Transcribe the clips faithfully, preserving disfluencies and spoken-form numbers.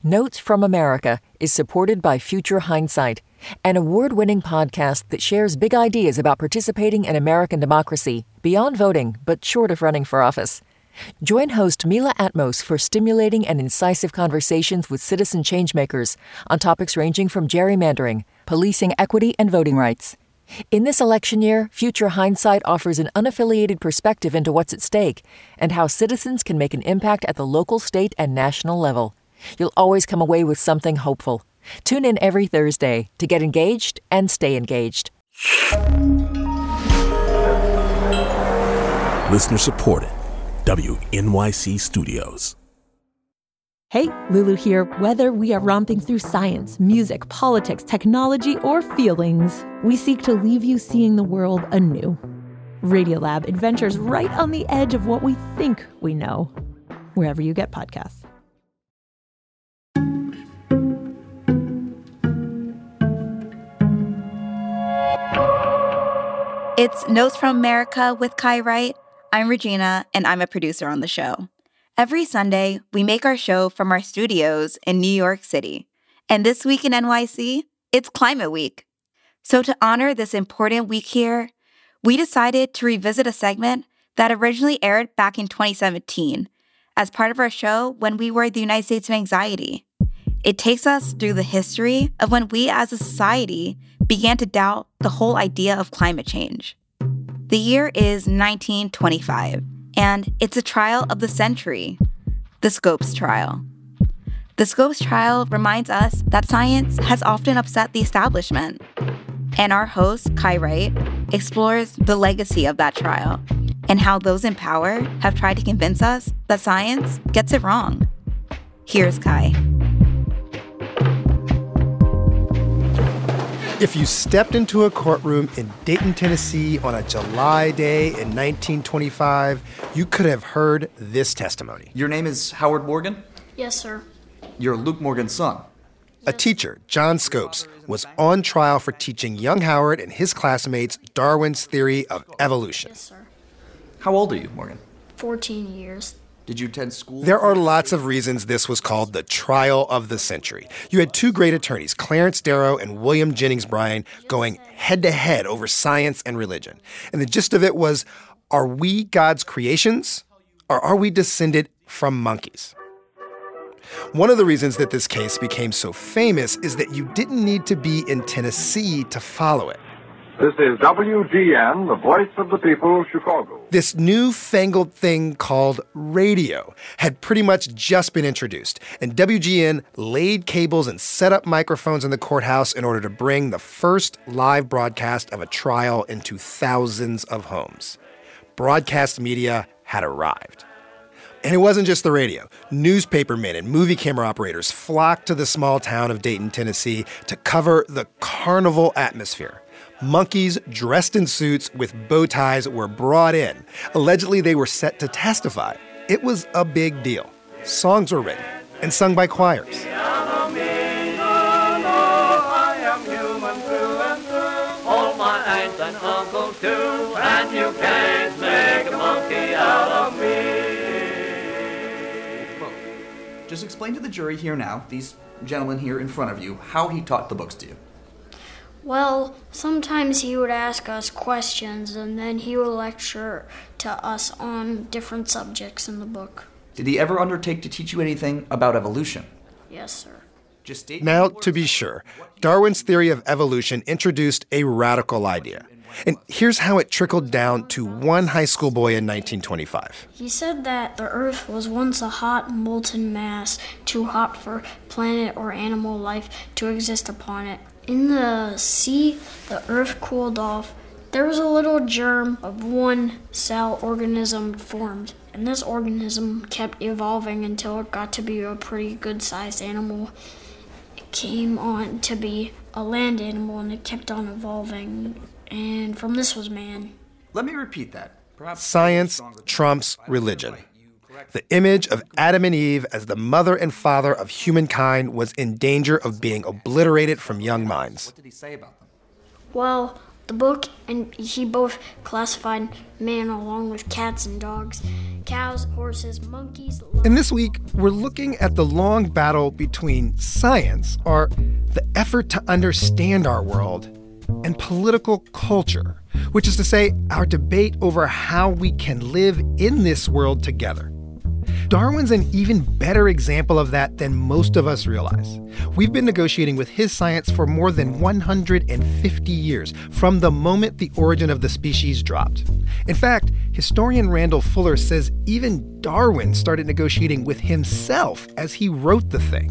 Notes from America is supported by Future Hindsight, an award-winning podcast that shares big ideas about participating in American democracy beyond voting, but short of running for office. Join host Mila Atmos for stimulating and incisive conversations with citizen changemakers on topics ranging from gerrymandering, policing equity, and voting rights. In this election year, Future Hindsight offers an unaffiliated perspective into what's at stake and how citizens can make an impact at the local, state, and national level. You'll always come away with something hopeful. Tune in every Thursday to get engaged and stay engaged. Listener supported. W N Y C Studios. Hey, Lulu here. Whether we are romping through science, music, politics, technology, or feelings, we seek to leave you seeing the world anew. Radiolab adventures right on the edge of what we think we know, wherever you get podcasts. It's Notes from America with Kai Wright. I'm Regina, and I'm a producer on the show. Every Sunday, we make our show from our studios in New York City. And this week in N Y C, it's Climate Week. So to honor this important week here, we decided to revisit a segment that originally aired back in twenty seventeen as part of our show When We Were the United States of Anxiety. It takes us through the history of when we as a society began to doubt the whole idea of climate change. The year is nineteen twenty-five, and it's a trial of the century, the Scopes trial. The Scopes trial reminds us that science has often upset the establishment. And our host, Kai Wright, explores the legacy of that trial and how those in power have tried to convince us that science gets it wrong. Here's Kai. If you stepped into a courtroom in Dayton, Tennessee on a July day in nineteen twenty-five, you could have heard this testimony. Your name is Howard Morgan? Yes, sir. You're Luke Morgan's son. A teacher, John Scopes, was on trial for teaching young Howard and his classmates Darwin's theory of evolution. Yes, sir. How old are you, Morgan? fourteen years. Did you attend school? There are lots of reasons this was called the trial of the century. You had two great attorneys, Clarence Darrow and William Jennings Bryan, going head-to-head over science and religion. And the gist of it was, are we God's creations, or are we descended from monkeys? One of the reasons that this case became so famous is that you didn't need to be in Tennessee to follow it. This is W G N, the voice of the people, Chicago. This newfangled thing called radio had pretty much just been introduced, and W G N laid cables and set up microphones in the courthouse in order to bring the first live broadcast of a trial into thousands of homes. Broadcast media had arrived. And it wasn't just the radio. Newspapermen and movie camera operators flocked to the small town of Dayton, Tennessee to cover the carnival atmosphere. Monkeys dressed in suits with bow ties were brought in. Allegedly, they were set to testify. It was a big deal. Songs were written and sung by choirs. Just explain to the jury here now, these gentlemen here in front of you, how he taught the books to you. Well, sometimes he would ask us questions, and then he would lecture to us on different subjects in the book. Did he ever undertake to teach you anything about evolution? Yes, sir. Just state Now, to be sure, Darwin's theory of evolution introduced a radical idea. And here's how it trickled down to one high school boy in nineteen twenty-five. He said that the Earth was once a hot, molten mass, too hot for planet or animal life to exist upon it. In the sea, the Earth cooled off. There was a little germ of one cell organism formed, and this organism kept evolving until it got to be a pretty good-sized animal. It came on to be a land animal, and it kept on evolving, and from this was man. Let me repeat that. Perhaps Science trumps religion. The image of Adam and Eve as the mother and father of humankind was in danger of being obliterated from young minds. What did he say about them? Well, the book, and he both classified man along with cats and dogs, cows, horses, monkeys. And this week, we're looking at the long battle between science, or the effort to understand our world, and political culture, which is to say, our debate over how we can live in this world together. Darwin's an even better example of that than most of us realize. We've been negotiating with his science for more than one hundred fifty years, from the moment the origin of the species dropped. In fact, historian Randall Fuller says even Darwin started negotiating with himself as he wrote the thing.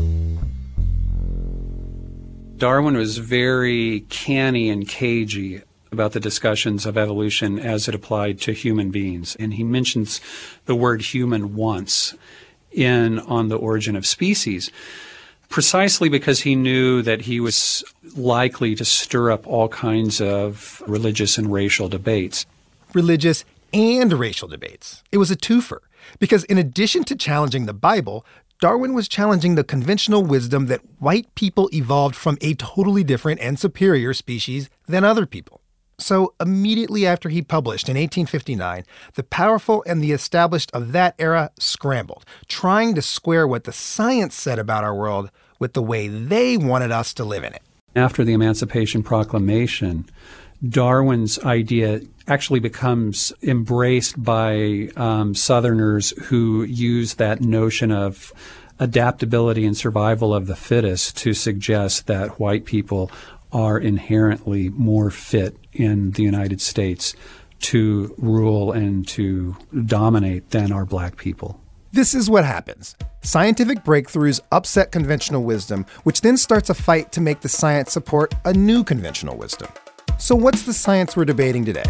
Darwin was very canny and cagey about the discussions of evolution as it applied to human beings. And he mentions the word human once in On the Origin of Species, precisely because he knew that he was likely to stir up all kinds of religious and racial debates. Religious and racial debates. It was a twofer, because in addition to challenging the Bible, Darwin was challenging the conventional wisdom that white people evolved from a totally different and superior species than other people. So immediately after he published in eighteen fifty-nine, the powerful and the established of that era scrambled, trying to square what the science said about our world with the way they wanted us to live in it. After the Emancipation Proclamation, Darwin's idea actually becomes embraced by um, Southerners who use that notion of adaptability and survival of the fittest to suggest that white people are inherently more fit in the United States to rule and to dominate than are black people. This is what happens. Scientific breakthroughs upset conventional wisdom, which then starts a fight to make the science support a new conventional wisdom. So what's the science we're debating today?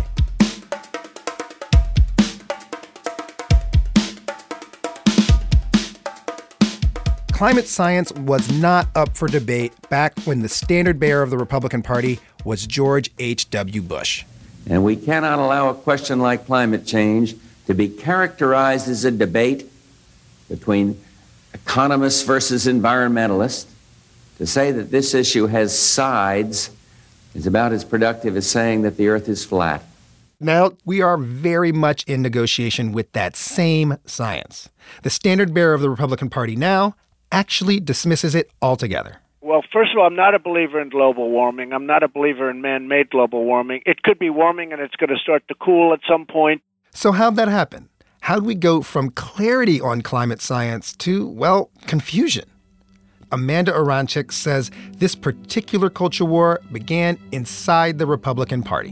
Climate science was not up for debate back when the standard bearer of the Republican Party was George H W Bush. And we cannot allow a question like climate change to be characterized as a debate between economists versus environmentalists. To say that this issue has sides is about as productive as saying that the earth is flat. Now, we are very much in negotiation with that same science. The standard bearer of the Republican Party now actually dismisses it altogether. Well, first of all, I'm not a believer in global warming. I'm not a believer in man-made global warming. It could be warming and it's going to start to cool at some point. So how'd that happen? How'd we go from clarity on climate science to, well, confusion? Amanda Aronczyk says this particular culture war began inside the Republican Party.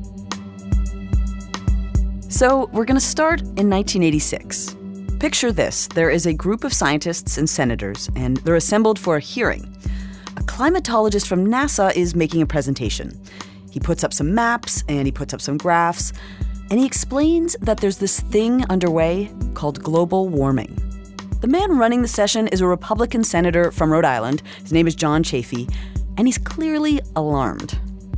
So we're going to start in nineteen eighty-six. Picture this. There is a group of scientists and senators, and they're assembled for a hearing. A climatologist from NASA is making a presentation. He puts up some maps, and he puts up some graphs, and he explains that there's this thing underway called global warming. The man running the session is a Republican senator from Rhode Island. His name is John Chafee, and he's clearly alarmed.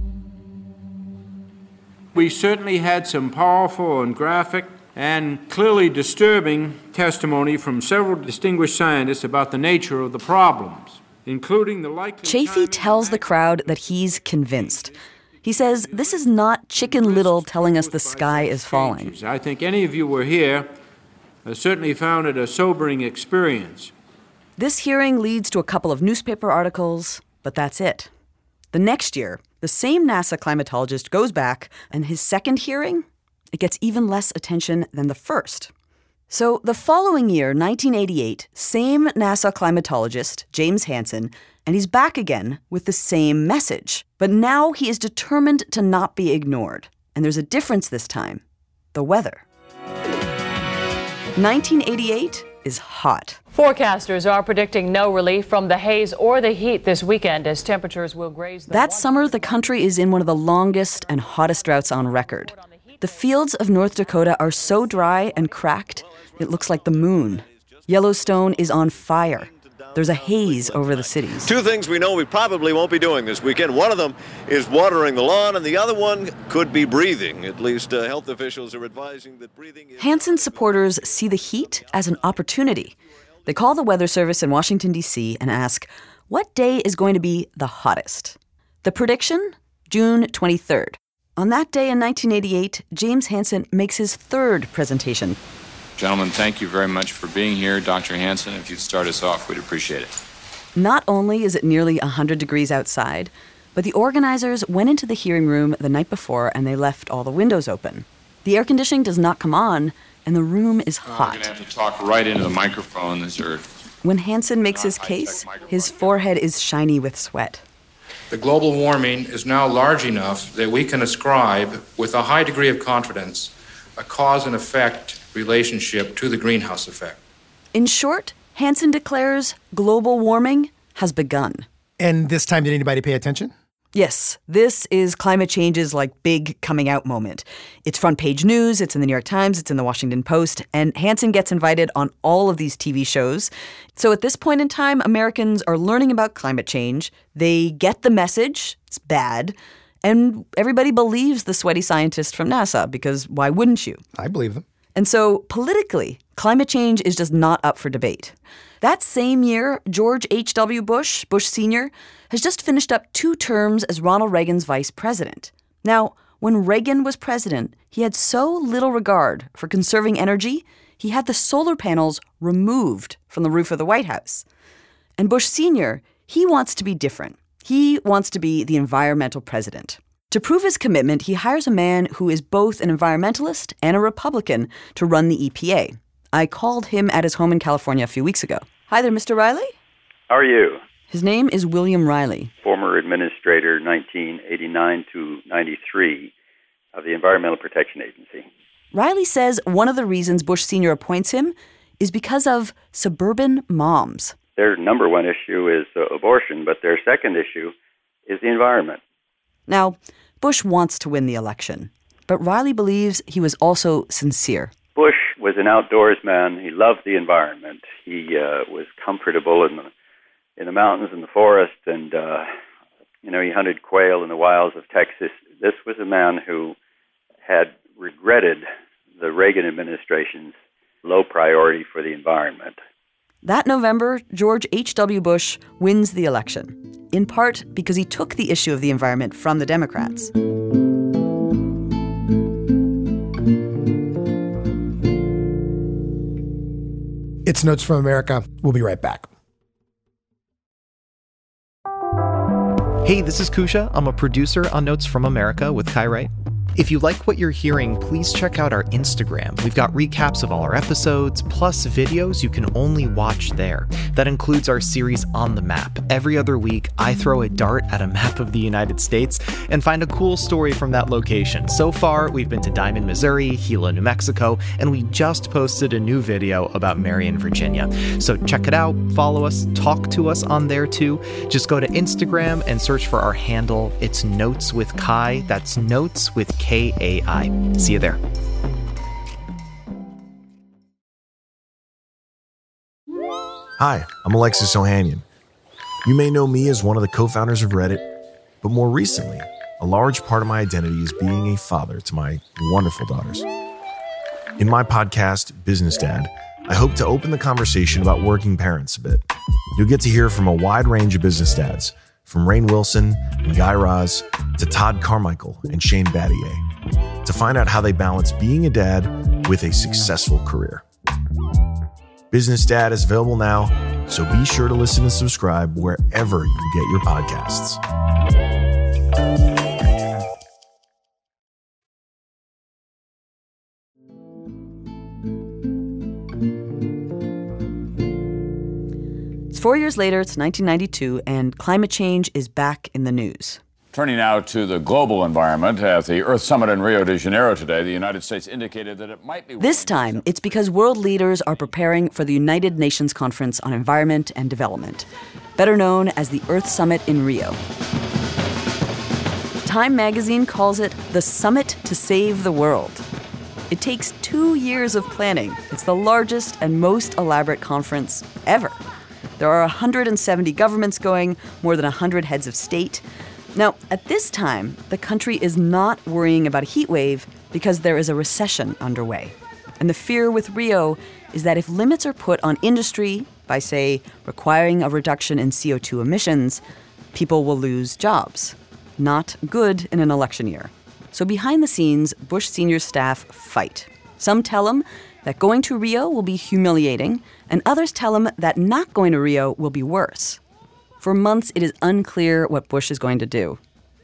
We certainly had some powerful and graphic and clearly disturbing testimony from several distinguished scientists about the nature of the problems, including the likely... Chafee tells the crowd that he's convinced. He says this is not Chicken Little telling us the sky is falling. I think any of you were here uh, certainly found it a sobering experience. This hearing leads to a couple of newspaper articles, but that's it. The next year, the same NASA climatologist goes back, and his second hearing, it gets even less attention than the first. So the following year, nineteen eighty-eight, same NASA climatologist, James Hansen, and he's back again with the same message. But now he is determined to not be ignored. And there's a difference this time: the weather. nineteen eighty-eight is hot. Forecasters are predicting no relief from the haze or the heat this weekend as temperatures will graze the... That summer, the country is in one of the longest and hottest droughts on record. The fields of North Dakota are so dry and cracked, it looks like the moon. Yellowstone is on fire. There's a haze over the cities. Two things we know we probably won't be doing this weekend. One of them is watering the lawn, and the other one could be breathing. At least uh, health officials are advising that breathing is... Hansen supporters see the heat as an opportunity. They call the Weather Service in Washington, D C and ask, what day is going to be the hottest? The prediction? June twenty-third. On that day in nineteen eighty-eight, James Hansen makes his third presentation. Gentlemen, thank you very much for being here. Doctor Hansen, if you'd start us off, we'd appreciate it. Not only is it nearly one hundred degrees outside, but the organizers went into the hearing room the night before and they left all the windows open. The air conditioning does not come on, and the room is hot. Oh, we're going to have to talk right into the microphone. These are... When Hansen makes his case, his forehead is shiny with sweat. The global warming is now large enough that we can ascribe, with a high degree of confidence, a cause and effect relationship to the greenhouse effect. In short, Hansen declares global warming has begun. And this time, did anybody pay attention? Yes, this is climate change's like big coming out moment. It's front page news, it's in the New York Times, it's in the Washington Post, and Hansen gets invited on all of these T V shows. So at this point in time, Americans are learning about climate change. They get the message, it's bad, and everybody believes the sweaty scientist from NASA, because why wouldn't you? I believe them. And so politically, climate change is just not up for debate. That same year, George H W. Bush, Bush Senior, has just finished up two terms as Ronald Reagan's vice president. Now, when Reagan was president, he had so little regard for conserving energy, he had the solar panels removed from the roof of the White House. And Bush Senior, he wants to be different. He wants to be the environmental president. To prove his commitment, he hires a man who is both an environmentalist and a Republican to run the E P A. I called him at his home in California a few weeks ago. Hi there, Mister Riley. How are you? His name is William Riley. Former administrator, nineteen eighty-nine to ninety-three, of the Environmental Protection Agency. Riley says one of the reasons Bush Senior appoints him is because of suburban moms. Their number one issue is uh, abortion, but their second issue is the environment. Now, Bush wants to win the election, but Riley believes he was also sincere. Bush was an outdoors man. He loved the environment. He uh, was comfortable in the in the mountains and the forest, and uh, you know, he hunted quail in the wilds of Texas. This was a man who had regretted the Reagan administration's low priority for the environment. That November, George H W. Bush wins the election, in part because he took the issue of the environment from the Democrats. It's Notes from America. We'll be right back. Hey, this is Kusha. I'm a producer on Notes from America with Kai Wright. If you like what you're hearing, please check out our Instagram. We've got recaps of all our episodes, plus videos you can only watch there. That includes our series On the Map. Every other week, I throw a dart at a map of the United States and find a cool story from that location. So far, we've been to Diamond, Missouri, Gila, New Mexico, and we just posted a new video about Marion, Virginia. So check it out, follow us, talk to us on there too. Just go to Instagram and search for our handle. It's Notes with Kai. That's Notes with K A I. See you there. Hi, I'm Alexis Ohanian. You may know me as one of the co-founders of Reddit, but more recently, a large part of my identity is being a father to my wonderful daughters. In my podcast, Business Dad, I hope to open the conversation about working parents a bit. You'll get to hear from a wide range of business dads, from Rainn Wilson and Guy Raz to Todd Carmichael and Shane Battier, to find out how they balance being a dad with a successful career. Business Dad is available now, so be sure to listen and subscribe wherever you get your podcasts. It's four years later, it's nineteen ninety-two, and climate change is back in the news. Turning now to the global environment, at the Earth Summit in Rio de Janeiro today, the United States indicated that it might be... This time, it's because world leaders are preparing for the United Nations Conference on Environment and Development, better known as the Earth Summit in Rio. Time magazine calls it the Summit to Save the World. It takes two years of planning. It's the largest and most elaborate conference ever. There are one hundred seventy governments going, more than one hundred heads of state. Now, at this time, the country is not worrying about a heat wave because there is a recession underway. And the fear with Rio is that if limits are put on industry by, say, requiring a reduction in C O two emissions, people will lose jobs. not good in an election year. So behind the scenes, Bush Senior's staff fight. Some tell him that going to Rio will be humiliating, and others tell him that not going to Rio will be worse. For months, it is unclear what Bush is going to do.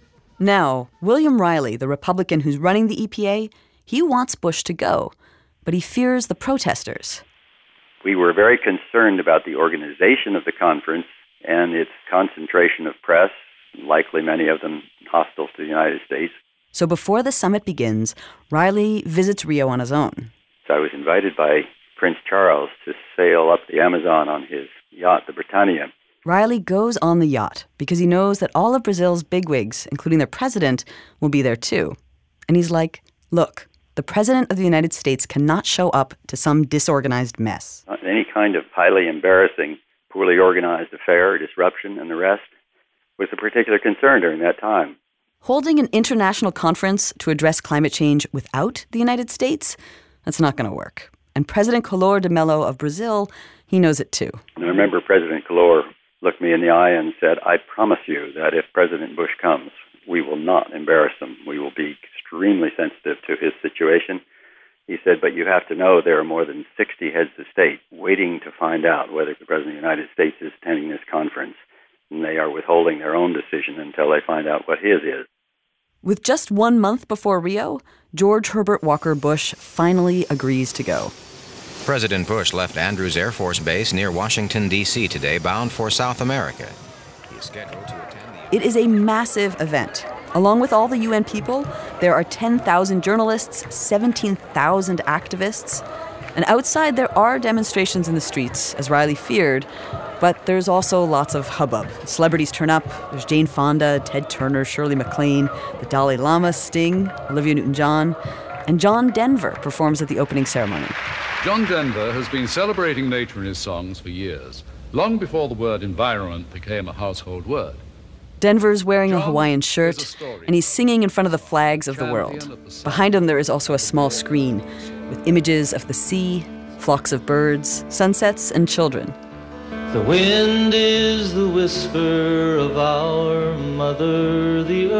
Now, William Riley, the Republican who's running the E P A, he wants Bush to go, but he fears the protesters. We were very concerned about the organization of the conference and its concentration of press, likely many of them hostile to the United States. So before the summit begins, Riley visits Rio on his own. So I was invited by Prince Charles to sail up the Amazon on his yacht, the Britannia. Riley goes on the yacht because he knows that all of Brazil's bigwigs, including their president, will be there too. And he's like, look, the president of the United States cannot show up to some disorganized mess. Any kind of highly embarrassing, poorly organized affair, disruption, and the rest was a particular concern during that time. Holding an international conference to address climate change without the United States, that's not going to work. And President Collor de Mello of Brazil, he knows it too. And I remember President Collor looked me in the eye and said, I promise you that if President Bush comes, we will not embarrass him. We will be extremely sensitive to his situation. He said, but you have to know there are more than sixty heads of state waiting to find out whether the President of the United States is attending this conference. And they are withholding their own decision until they find out what his is. With just one month before Rio, George Herbert Walker Bush finally agrees to go. President Bush left Andrews Air Force Base near Washington, D C today, bound for South America. He is scheduled to attend the... It is a massive event. Along with all the U N people, there are ten thousand journalists, seventeen thousand activists. And outside, there are demonstrations in the streets, as Riley feared, but there's also lots of hubbub. Celebrities turn up. There's Jane Fonda, Ted Turner, Shirley MacLaine, the Dalai Lama, Sting, Olivia Newton-John, and John Denver performs at the opening ceremony. John Denver has been celebrating nature in his songs for years, long before the word environment became a household word. Denver's wearing a Hawaiian shirt, and he's singing in front of the flags of the world. Behind him, there is also a small screen with images of the sea, flocks of birds, sunsets, and children. The wind is the whisper of our mother, the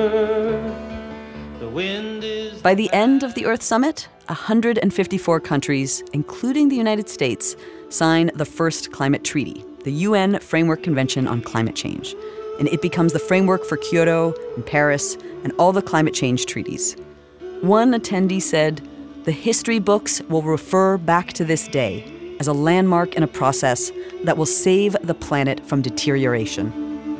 earth. The wind is... By the end of the Earth Summit, one hundred fifty-four countries, including the United States, sign the first climate treaty, the U N Framework Convention on Climate Change. And it becomes the framework for Kyoto and Paris and all the climate change treaties. One attendee said, the history books will refer back to this day as a landmark in a process that will save the planet from deterioration.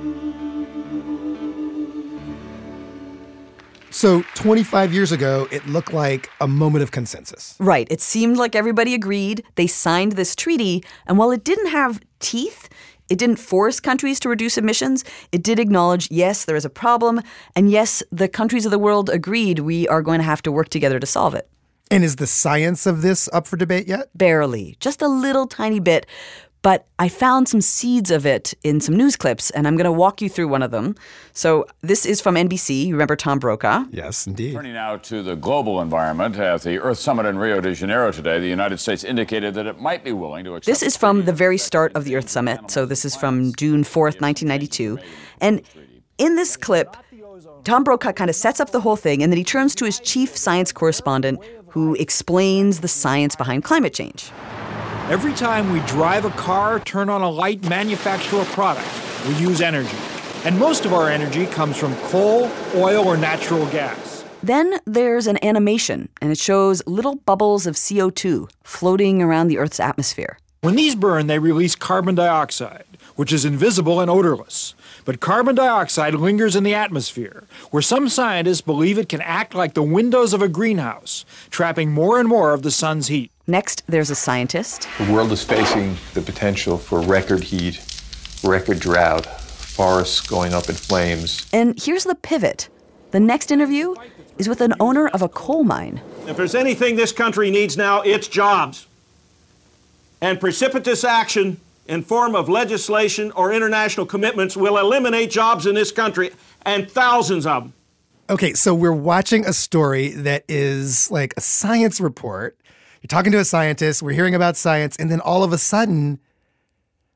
So twenty-five years ago, it looked like a moment of consensus. Right. It seemed like everybody agreed. They signed this treaty. And while it didn't have teeth, it didn't force countries to reduce emissions. It did acknowledge, yes, there is a problem. And yes, the countries of the world agreed we are going to have to work together to solve it. And is the science of this up for debate yet? Barely. Just a little tiny bit. But I found some seeds of it in some news clips, and I'm going to walk you through one of them. So this is from N B C. You remember Tom Brokaw? Yes, indeed. Turning now to the global environment. At the Earth Summit in Rio de Janeiro today, the United States indicated that it might be willing to accept... This is from the very start of the Earth Summit. So this is from June fourth, nineteen ninety-two. And in this clip, Tom Brokaw kind of sets up the whole thing, and then he turns to his chief science correspondent, who explains the science behind climate change. Every time we drive a car, turn on a light, manufacture a product, we use energy. And most of our energy comes from coal, oil, or natural gas. Then there's an animation, and it shows little bubbles of C O two floating around the Earth's atmosphere. When these burn, they release carbon dioxide, which is invisible and odorless. But carbon dioxide lingers in the atmosphere, where some scientists believe it can act like the windows of a greenhouse, trapping more and more of the sun's heat. Next, there's a scientist. The world is facing the potential for record heat, record drought, forests going up in flames. And here's the pivot. The next interview is with an owner of a coal mine. If there's anything this country needs now, it's jobs. And precipitous action in form of legislation or international commitments will eliminate jobs in this country, and thousands of them. Okay, so we're watching a story that is like a science report. You're talking to a scientist, we're hearing about science, and then all of a sudden,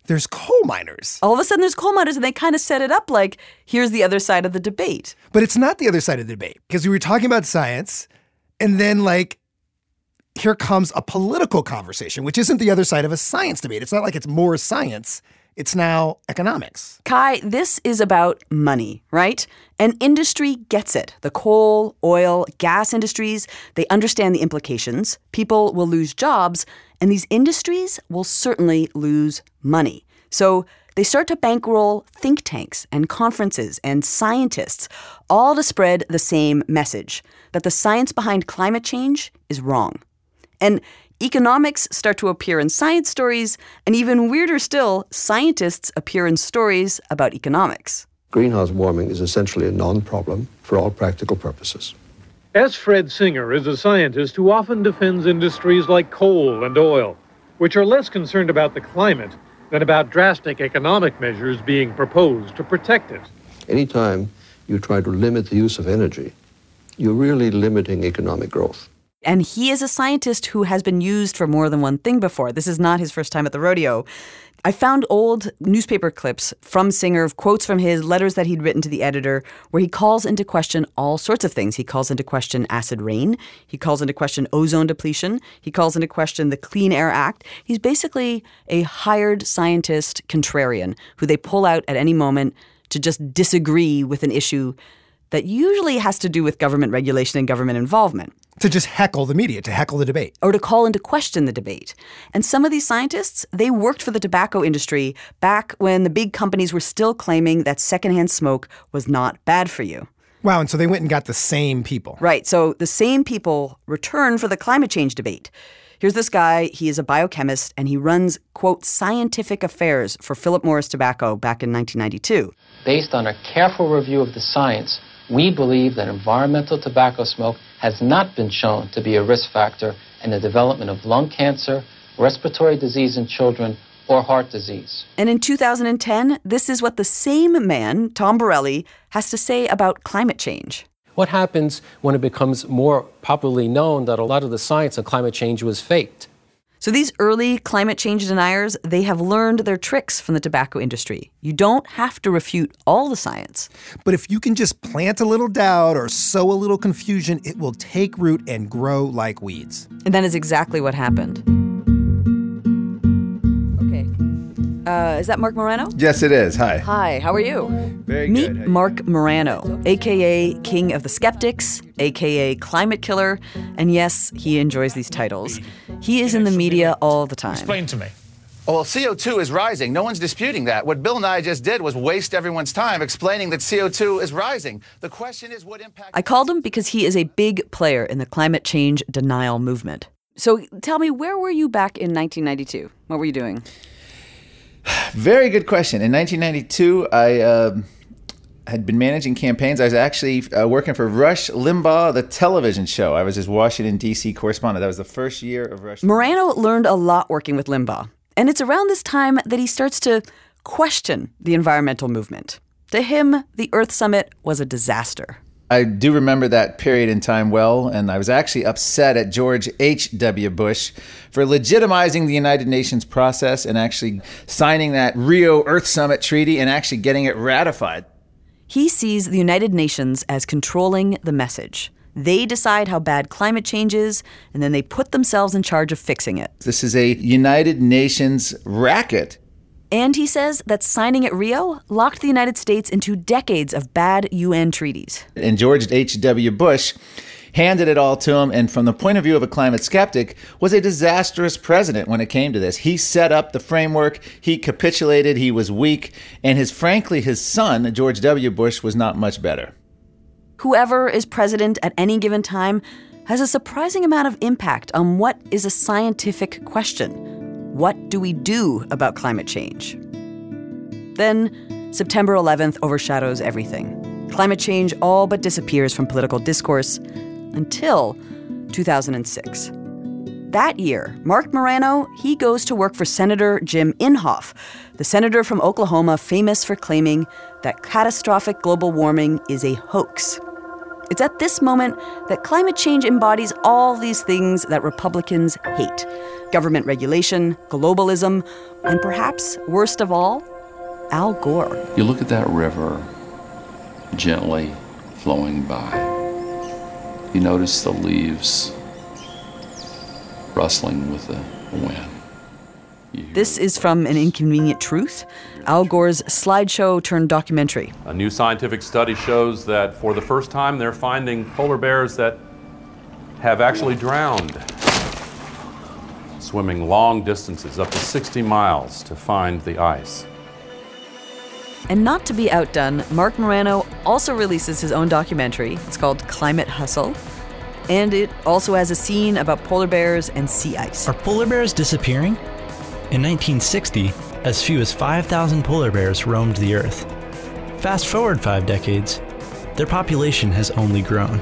there's coal miners. All of a sudden there's coal miners, and they kind of set it up like, here's the other side of the debate. But it's not the other side of the debate, because we were talking about science, and then, like, here comes a political conversation, which isn't the other side of a science debate. It's not like it's more science. It's now economics. Kai, this is about money, right? And industry gets it. The coal, oil, gas industries, they understand the implications. People will lose jobs, and these industries will certainly lose money. So they start to bankroll think tanks and conferences and scientists, all to spread the same message, that the science behind climate change is wrong. And economics start to appear in science stories, and even weirder still, scientists appear in stories about economics. Greenhouse warming is essentially a non-problem for all practical purposes. S. Fred Singer is a scientist who often defends industries like coal and oil, which are less concerned about the climate than about drastic economic measures being proposed to protect it. Anytime you try to limit the use of energy, you're really limiting economic growth. And he is a scientist who has been used for more than one thing before. This is not his first time at the rodeo. I found old newspaper clips from Singer, quotes from his letters that he'd written to the editor, where he calls into question all sorts of things. He calls into question acid rain. He calls into question ozone depletion. He calls into question the Clean Air Act. He's basically a hired scientist contrarian who they pull out at any moment to just disagree with an issue that usually has to do with government regulation and government involvement. To just heckle the media, to heckle the debate. Or to call into question the debate. And some of these scientists, they worked for the tobacco industry back when the big companies were still claiming that secondhand smoke was not bad for you. Wow, and so they went and got the same people. Right, so the same people return for the climate change debate. Here's this guy, he is a biochemist, and he runs, quote, scientific affairs for Philip Morris Tobacco back in nineteen ninety-two. Based on a careful review of the science, we believe that environmental tobacco smoke has not been shown to be a risk factor in the development of lung cancer, respiratory disease in children, or heart disease. And in two thousand ten, this is what the same man, Tom Borelli, has to say about climate change. What happens when it becomes more popularly known that a lot of the science on climate change was faked? So these early climate change deniers, they have learned their tricks from the tobacco industry. You don't have to refute all the science. But if you can just plant a little doubt or sow a little confusion, it will take root and grow like weeds. And that is exactly what happened. Okay. Uh, is that Mark Morano? Yes, it is. Hi. Hi, how are you? Very Meet good. Meet Mark Morano, a k a. King of the Skeptics, a k a. Climate Killer, and yes, he enjoys these titles. He is in the media all the time. Explain to me. Well, C O two is rising. No one's disputing that. What Bill Nye just did was waste everyone's time explaining that C O two is rising. The question is what impact... I called him because he is a big player in the climate change denial movement. So tell me, where were you back in nineteen ninety-two? What were you doing? Very good question. In nineteen ninety-two, I uh, had been managing campaigns. I was actually uh, working for Rush Limbaugh, the television show. I was his Washington, D C correspondent. That was the first year of Rush. Morano learned a lot working with Limbaugh. And it's around this time that he starts to question the environmental movement. To him, the Earth Summit was a disaster. I do remember that period in time well, and I was actually upset at George H W Bush for legitimizing the United Nations process and actually signing that Rio Earth Summit treaty and actually getting it ratified. He sees the United Nations as controlling the message. They decide how bad climate change is, and then they put themselves in charge of fixing it. This is a United Nations racket. And he says that signing at Rio locked the United States into decades of bad U N treaties. And George H W Bush handed it all to him, and from the point of view of a climate skeptic, was a disastrous president when it came to this. He set up the framework, he capitulated, he was weak, and his frankly, his son, George W. Bush, was not much better. Whoever is president at any given time has a surprising amount of impact on what is a scientific question. What do we do about climate change? Then, September eleventh overshadows everything. Climate change all but disappears from political discourse until two thousand six. That year, Mark Morano, he goes to work for Senator Jim Inhofe, the senator from Oklahoma famous for claiming that catastrophic global warming is a hoax. It's at this moment that climate change embodies all these things that Republicans hate: government regulation, globalism, and perhaps, worst of all, Al Gore. You look at that river gently flowing by. You notice the leaves rustling with the wind. This is from An Inconvenient Truth, Al Gore's slideshow turned documentary. A new scientific study shows that for the first time they're finding polar bears that have actually drowned, swimming long distances, up to sixty miles, to find the ice. And not to be outdone, Marc Morano also releases his own documentary. It's called Climate Hustle. And it also has a scene about polar bears and sea ice. Are polar bears disappearing? In nineteen sixty, as few as five thousand polar bears roamed the Earth. Fast forward five decades, their population has only grown.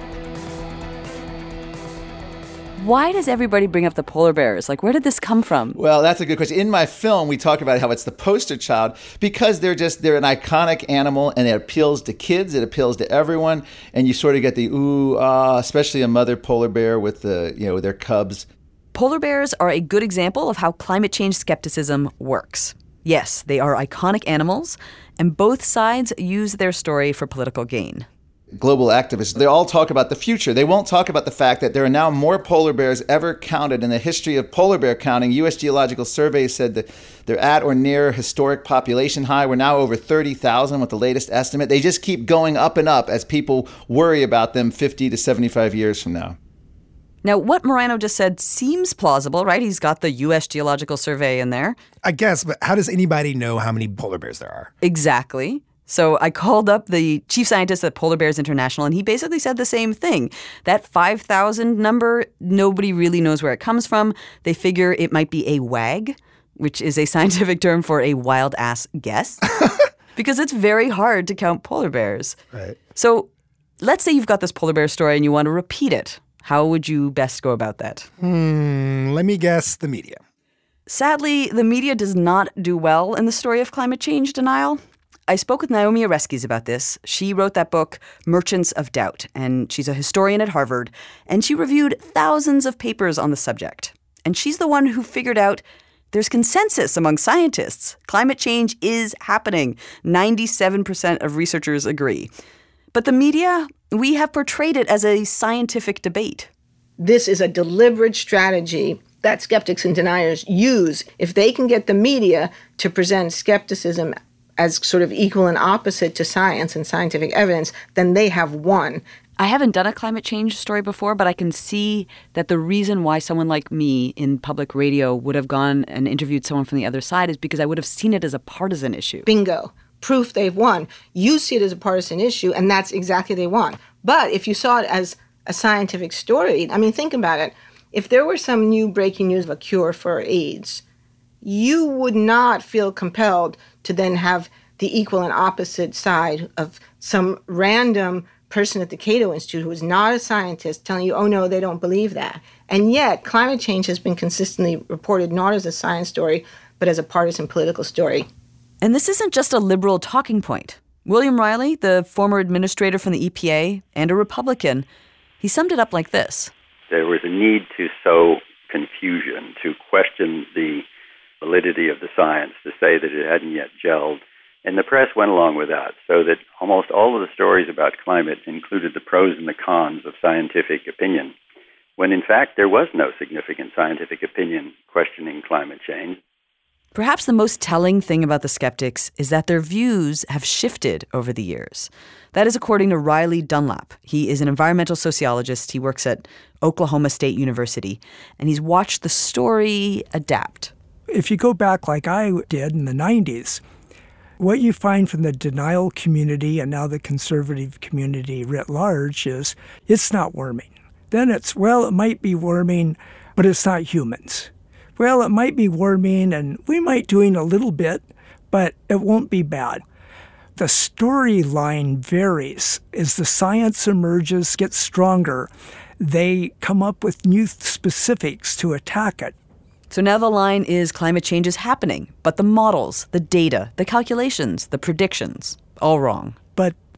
Why does everybody bring up the polar bears? Like, where did this come from? Well, that's a good question. In my film, we talk about how it's the poster child because they're just, they're an iconic animal and it appeals to kids, it appeals to everyone, and you sort of get the ooh, ah, especially a mother polar bear with the, you know, their cubs. Polar bears are a good example of how climate change skepticism works. Yes, they are iconic animals, and both sides use their story for political gain. Global activists, they all talk about the future. They won't talk about the fact that there are now more polar bears ever counted in the history of polar bear counting. U S Geological Survey said that they're at or near historic population high. We're now over thirty thousand with the latest estimate. They just keep going up and up as people worry about them fifty to seventy-five years from now. Now, what Morano just said seems plausible, right? He's got the U S Geological Survey in there. I guess, but how does anybody know how many polar bears there are? Exactly. So I called up the chief scientist at Polar Bears International, and he basically said the same thing. That five thousand number, nobody really knows where it comes from. They figure it might be a WAG, which is a scientific term for a wild-ass guess, because it's very hard to count polar bears. Right. So let's say you've got this polar bear story and you want to repeat it. How would you best go about that? Hmm, let me guess, the media. Sadly, the media does not do well in the story of climate change denial. I spoke with Naomi Oreskes about this. She wrote that book, Merchants of Doubt, and she's a historian at Harvard, and she reviewed thousands of papers on the subject. And she's the one who figured out there's consensus among scientists. Climate change is happening. ninety-seven percent of researchers agree. But the media, we have portrayed it as a scientific debate. This is a deliberate strategy that skeptics and deniers use. If they can get the media to present skepticism as sort of equal and opposite to science and scientific evidence, then they have won. I haven't done a climate change story before, but I can see that the reason why someone like me in public radio would have gone and interviewed someone from the other side is because I would have seen it as a partisan issue. Bingo. Proof they've won. You see it as a partisan issue, and that's exactly what they want. But if you saw it as a scientific story, I mean, think about it. If there were some new breaking news of a cure for AIDS, you would not feel compelled to then have the equal and opposite side of some random person at the Cato Institute who is not a scientist telling you, oh, no, they don't believe that. And yet, climate change has been consistently reported not as a science story, but as a partisan political story. And this isn't just a liberal talking point. William Riley, the former administrator from the E P A and a Republican, he summed it up like this. There was a need to sow confusion, to question the validity of the science, to say that it hadn't yet gelled. And the press went along with that, so that almost all of the stories about climate included the pros and the cons of scientific opinion, when in fact there was no significant scientific opinion questioning climate change. Perhaps the most telling thing about the skeptics is that their views have shifted over the years. That is according to Riley Dunlap. He is an environmental sociologist. He works at Oklahoma State University, and he's watched the story adapt. If you go back like I did in the nineties, what you find from the denial community and now the conservative community writ large is it's not warming. Then it's, well, it might be warming, but it's not humans. Well, it might be warming, and we might doing a little bit, but it won't be bad. The storyline varies. As the science emerges, gets stronger, they come up with new specifics to attack it. So now the line is climate change is happening, but the models, the data, the calculations, the predictions, all wrong. But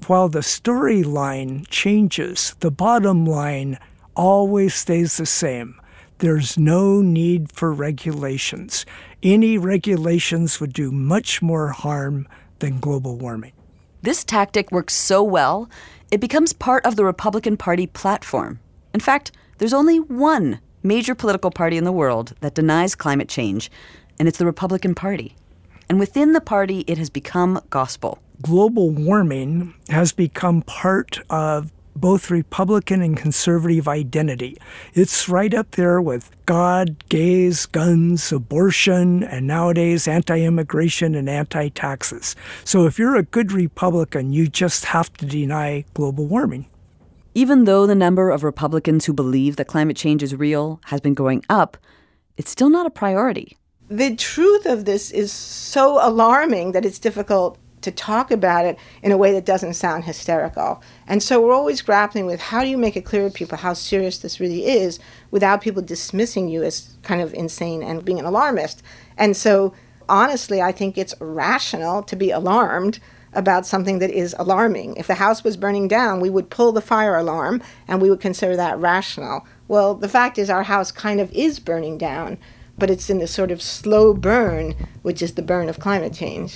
while the storyline changes, the bottom line always stays the same. There's no need for regulations. Any regulations would do much more harm than global warming. This tactic works so well, it becomes part of the Republican Party platform. In fact, there's only one major political party in the world that denies climate change, and it's the Republican Party. And within the party, it has become gospel. Global warming has become part of both Republican and conservative identity. It's right up there with God, gays, guns, abortion, and nowadays anti-immigration and anti-taxes. So if you're a good Republican, you just have to deny global warming. Even though the number of Republicans who believe that climate change is real has been going up, it's still not a priority. The truth of this is so alarming that it's difficult to talk about it in a way that doesn't sound hysterical. And so we're always grappling with how do you make it clear to people how serious this really is without people dismissing you as kind of insane and being an alarmist. And so honestly, I think it's rational to be alarmed about something that is alarming. If the house was burning down, we would pull the fire alarm and we would consider that rational. Well, the fact is our house kind of is burning down, but it's in this sort of slow burn, which is the burn of climate change.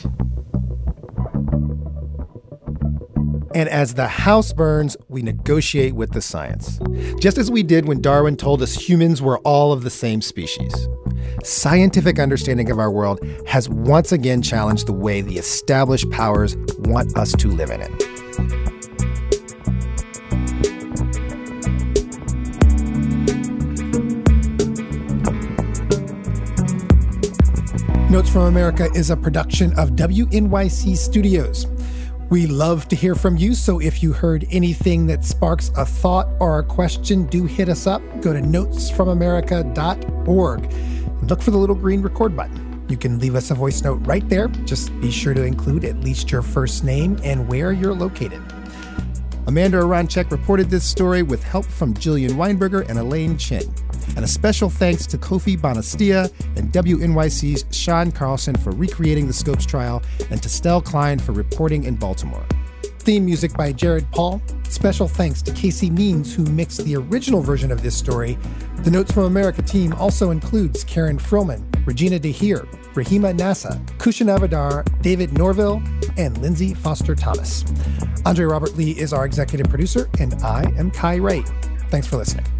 And as the house burns, we negotiate with the science. Just as we did when Darwin told us humans were all of the same species. Scientific understanding of our world has once again challenged the way the established powers want us to live in it. Notes from America is a production of W N Y C Studios. We love to hear from you, so if you heard anything that sparks a thought or a question, do hit us up. Go to notes from america dot org and look for the little green record button. You can leave us a voice note right there. Just be sure to include at least your first name and where you're located. Amanda Aronczyk reported this story with help from Jillian Weinberger and Elaine Chin. And a special thanks to Kofi Bonastia and W N Y C's Sean Carlson for recreating the Scopes trial, and to Stell Klein for reporting in Baltimore. Theme music by Jared Paul. Special thanks to Casey Means, who mixed the original version of this story. The Notes from America team also includes Karen Frillman, Regina DeHeer, Rahima Nassa, Kushan Avadar, David Norville, and Lindsay Foster Thomas. Andre Robert Lee is our executive producer, and I am Kai Wright. Thanks for listening.